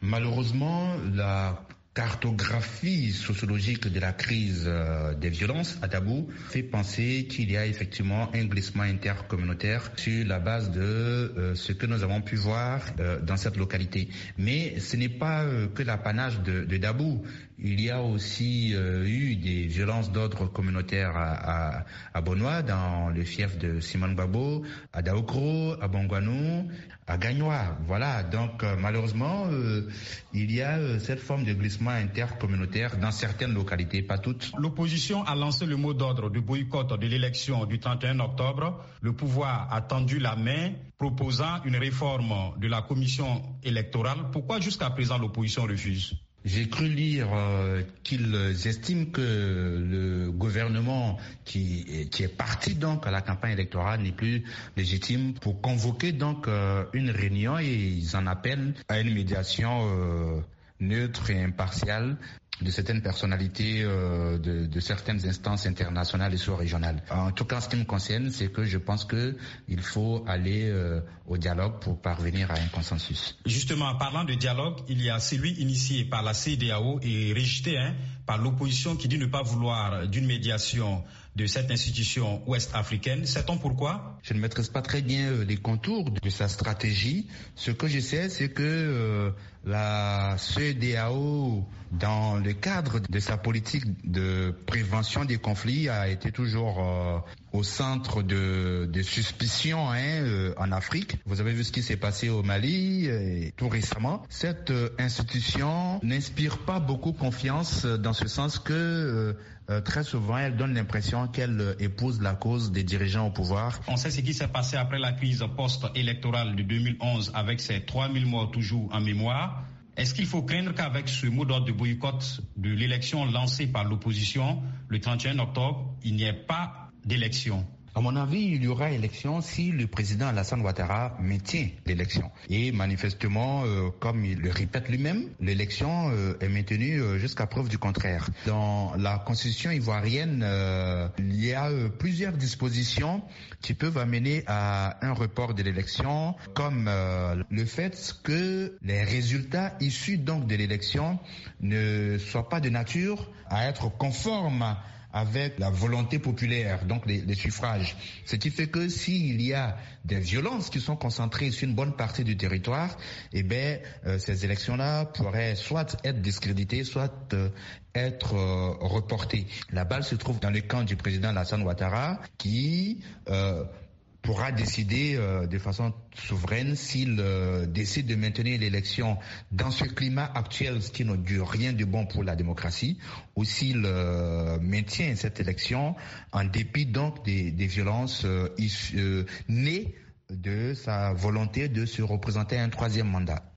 Malheureusement, la cartographie sociologique de la crise des violences à Dabou fait penser qu'il y a effectivement un glissement intercommunautaire sur la base de ce que nous avons pu voir dans cette localité. Mais ce n'est pas que l'apanage de Dabou. Il y a aussi eu des violences d'ordre communautaire à Bonois, dans le fief de Simone Gbagbo, à Daokro, à Bongwanou, à Gagnoa. Voilà, donc malheureusement, il y a cette forme de glissement intercommunautaire dans certaines localités, pas toutes. L'opposition a lancé le mot d'ordre de boycott de l'élection du 31 octobre. Le pouvoir a tendu la main, proposant une réforme de la commission électorale. Pourquoi jusqu'à présent l'opposition refuse ? J'ai cru lire qu'ils estiment que le gouvernement qui est parti donc à la campagne électorale n'est plus légitime pour convoquer donc une réunion, et ils en appellent à une médiation neutre et impartiale de certaines personnalités de certaines instances internationales et sous-régionales. En tout cas, ce qui me concerne, c'est que je pense que il faut aller au dialogue pour parvenir à un consensus. Justement, en parlant de dialogue, il y a celui initié par la CEDEAO et rejeté par l'opposition qui dit ne pas vouloir d'une médiation de cette institution ouest-africaine. Sait-on pourquoi ? Je ne maîtrise pas très bien les contours de sa stratégie. Ce que je sais, c'est que la CEDEAO, dans le cadre de sa politique de prévention des conflits, a été toujours au centre de suspicions en Afrique. Vous avez vu ce qui s'est passé au Mali tout récemment. Cette institution n'inspire pas beaucoup confiance, dans ce sens que très souvent elle donne l'impression qu'elle épouse la cause des dirigeants au pouvoir. On sait ce qui s'est passé après la crise post-électorale de 2011 avec ces 3000 morts toujours en mémoire. Est-ce qu'il faut craindre qu'avec ce mot d'ordre de boycott de l'élection lancée par l'opposition le 31 octobre, il n'y ait pas d'élection ? À mon avis, il y aura élection si le président Alassane Ouattara maintient l'élection. Et manifestement, comme il le répète lui-même, l'élection est maintenue jusqu'à preuve du contraire. Dans la constitution ivoirienne, il y a plusieurs dispositions qui peuvent amener à un report de l'élection, comme le fait que les résultats issus donc de l'élection ne soient pas de nature à être conformes avec la volonté populaire, donc les suffrages. Ce qui fait que s'il y a des violences qui sont concentrées sur une bonne partie du territoire, ces élections-là pourraient soit être discréditées, soit être reportées. La balle se trouve dans le camp du président Alassane Ouattara qui pourra décider de façon souveraine s'il décide de maintenir l'élection dans ce climat actuel, ce qui n'augure rien de bon pour la démocratie, ou s'il maintient cette élection en dépit donc des violences nées de sa volonté de se représenter un troisième mandat.